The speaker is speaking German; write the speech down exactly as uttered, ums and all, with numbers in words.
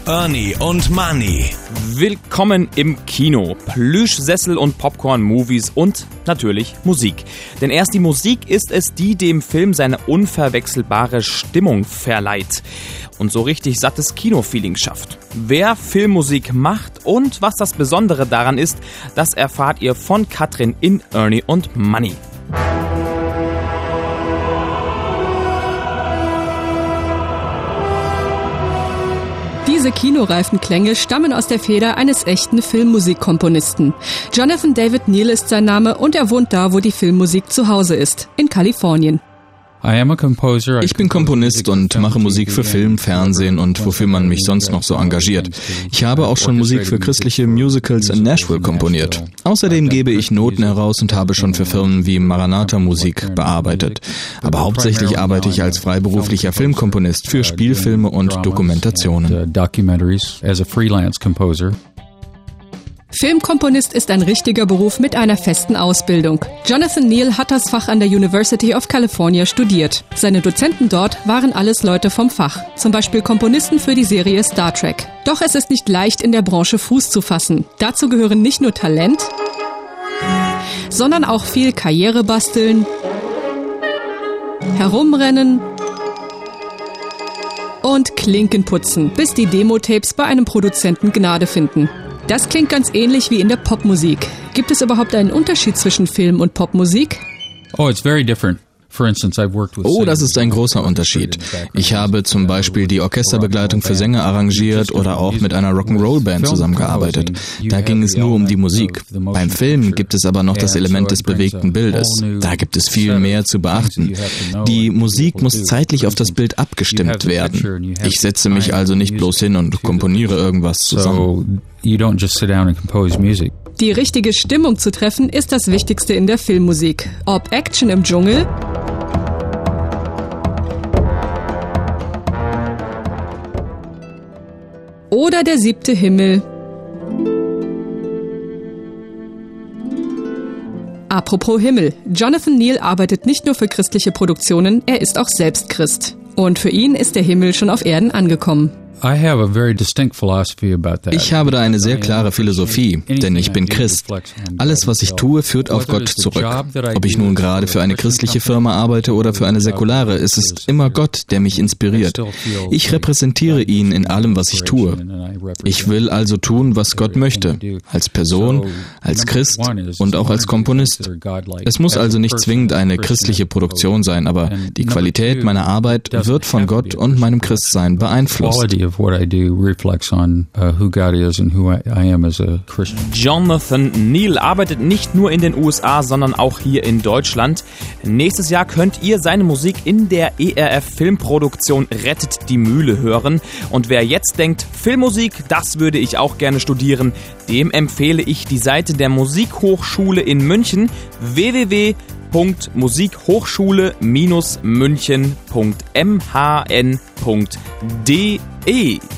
Ernie und Money. Willkommen im Kino. Plüschsessel und Popcorn-Movies und natürlich Musik. Denn erst die Musik ist es, die dem Film seine unverwechselbare Stimmung verleiht und so richtig sattes Kinofeeling schafft. Wer Filmmusik macht und was das Besondere daran ist, das erfahrt ihr von Katrin in Ernie und Money. Diese kinoreifen Klänge stammen aus der Feder eines echten Filmmusikkomponisten. Jonathan David Neal ist sein Name und er wohnt da, wo die Filmmusik zu Hause ist, in Kalifornien. Ich bin Komponist und mache Musik für Film, Fernsehen und wofür man mich sonst noch so engagiert. Ich habe auch schon Musik für christliche Musicals in Nashville komponiert. Außerdem gebe ich Noten heraus und habe schon für Firmen wie Maranatha Musik bearbeitet. Aber hauptsächlich arbeite ich als freiberuflicher Filmkomponist für Spielfilme und Dokumentationen. Filmkomponist ist ein richtiger Beruf mit einer festen Ausbildung. Jonathan Neal hat das Fach an der University of California studiert. Seine Dozenten dort waren alles Leute vom Fach, zum Beispiel Komponisten für die Serie Star Trek. Doch es ist nicht leicht, in der Branche Fuß zu fassen. Dazu gehören nicht nur Talent, sondern auch viel Karriere basteln, herumrennen und Klinken putzen, bis die Demo-Tapes bei einem Produzenten Gnade finden. Das klingt ganz ähnlich wie in der Popmusik. Gibt es überhaupt einen Unterschied zwischen Film und Popmusik? Oh, it's very different. Oh, das ist ein großer Unterschied. Ich habe zum Beispiel die Orchesterbegleitung für Sänger arrangiert oder auch mit einer Rock'n'Roll-Band zusammengearbeitet. Da ging es nur um die Musik. Beim Film gibt es aber noch das Element des bewegten Bildes. Da gibt es viel mehr zu beachten. Die Musik muss zeitlich auf das Bild abgestimmt werden. Ich setze mich also nicht bloß hin und komponiere irgendwas zusammen. Die richtige Stimmung zu treffen, ist das Wichtigste in der Filmmusik. Ob Action im Dschungel oder der siebte Himmel. Apropos Himmel. Jonathan Neal arbeitet nicht nur für christliche Produktionen, er ist auch selbst Christ. Und für ihn ist der Himmel schon auf Erden angekommen. Ich habe da eine sehr klare Philosophie, denn ich bin Christ. Alles, was ich tue, führt auf Gott zurück. Ob ich nun gerade für eine christliche Firma arbeite oder für eine säkulare, es ist immer Gott, der mich inspiriert. Ich repräsentiere ihn in allem, was ich tue. Ich will also tun, was Gott möchte, als Person, als Christ und auch als Komponist. Es muss also nicht zwingend eine christliche Produktion sein, aber die Qualität meiner Arbeit wird von Gott und meinem Christsein beeinflusst. Of what I do reflects on uh, who God is and who I, I am as a Christian. Jonathan Neal arbeitet nicht nur in den U S A, sondern auch hier in Deutschland. Nächstes Jahr könnt ihr seine Musik in der E R F-Filmproduktion Rettet die Mühle hören. Und wer jetzt denkt, Filmmusik, das würde ich auch gerne studieren, dem empfehle ich die Seite der Musikhochschule in München, w w w punkt musikhochschule Bindestrich münchen punkt m h n punkt d e.